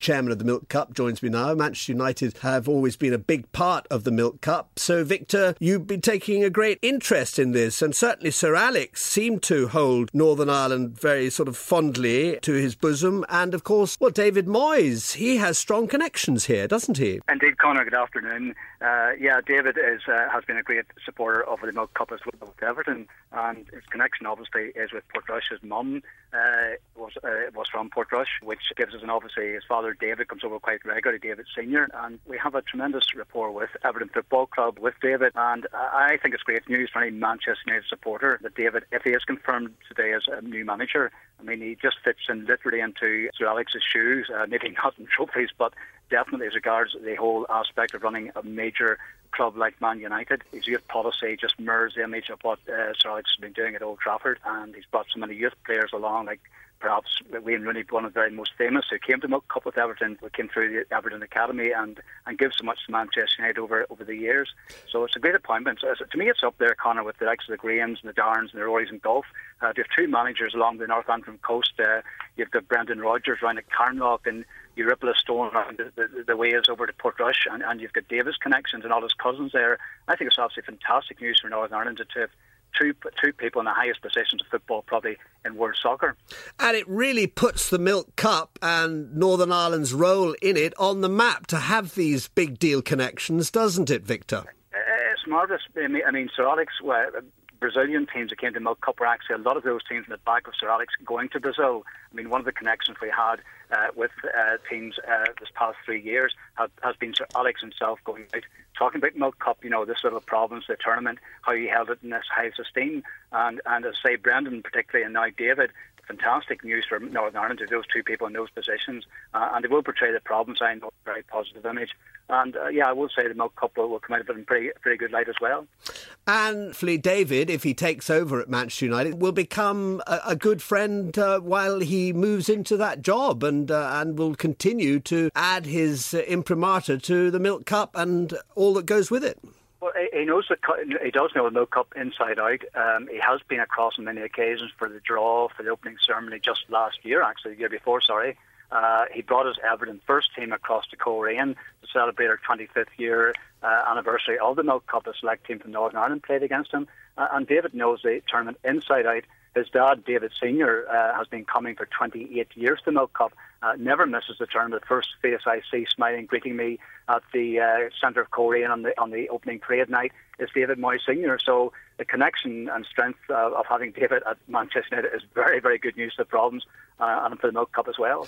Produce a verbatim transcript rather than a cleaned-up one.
chairman of the Milk Cup, joins me now. Manchester United have always been a big part of the Milk Cup. So, Victor, you've been taking a great interest in this, and certainly Sir Alex seemed to hold Northern Ireland very sort of fondly to his bosom. And, of course, well, David Moyes, he has strong connections here, doesn't he? Indeed, Conor, good afternoon. Uh, yeah, David is uh, has been a great supporter of the Milk Cup as well with Everton, and his connection obviously is with Portrush. His mum uh, was uh, was from Portrush, which gives us an obviously his father David comes over quite regularly, David Senior, and we have a tremendous rapport with Everton Football Club, with David, and I think it's great news for any Manchester United supporter that David, if he is confirmed today as a new manager, I mean, he just fits in literally into Sir Alex's shoes, uh, maybe not in trophies, but definitely as regards the whole aspect of running a major club like Man United. His youth policy just mirrors the image of what uh, Sir Alex has been doing at Old Trafford, and he's brought so many youth players along, like perhaps Wayne Rooney, one of the very most famous, who came to Milk Cup with Everton, who came through the Everton Academy and, and gives so much to Manchester United over, over the years. So it's a great appointment. So to me, it's up there, Conor, with the likes of the Grahams and the Darns and the Rorys in golf. Uh, you have two managers along the Northampton coast. Uh, you've got Brendan Rodgers around at Carnlough, and you ripple a stone around the, the, the waves over to Portrush, and, and you've got Davis connections and all his cousins there. I think it's absolutely fantastic news for Northern Ireland to have two two people in the highest positions of football probably in world soccer. And it really puts the Milk Cup and Northern Ireland's role in it on the map to have these big deal connections, doesn't it, Victor? It's marvellous. I mean, I mean Sir Alex, well, Brazilian teams that came to Milk Cup were actually a lot of those teams in the back of Sir Alex going to Brazil. I mean, one of the connections we had uh, with uh, teams uh, this past three years have, has been Sir Alex himself going out, talking about Milk Cup, you know, this little province, the tournament, how he held it in this highest esteem. And, and as I say, Brendan particularly, and now David, fantastic news for Northern Ireland to those two people in those positions, uh, and they will portray the province, I know, a very positive image. And uh, yeah, I will say the Milk Cup will, will come out of it in pretty, pretty good light as well. And Flea David, if he takes over at Manchester United, will become a, a good friend uh, while he moves into that job, and uh, and will continue to add his uh, imprimatur to the Milk Cup and all that goes with it. Well, he knows the he does know the Milk Cup inside out. Um, he has been across on many occasions for the draw, for the opening ceremony just last year, actually the year before. Sorry, uh, he brought his Everton first team across to Coleraine to celebrate our twenty-fifth year uh, anniversary of the Milk Cup. A select team from Northern Ireland played against him, uh, and David knows the tournament inside out. His dad, David Senior, uh, has been coming for twenty-eight years to Milk Cup. Uh, never misses the tournament. The first face I see smiling, greeting me at the uh, centre of Coleraine on the on the opening parade night is David Moyes Senior. So the connection and strength uh, of having David at Manchester United is very, very good news to the province uh, and for the Milk Cup as well.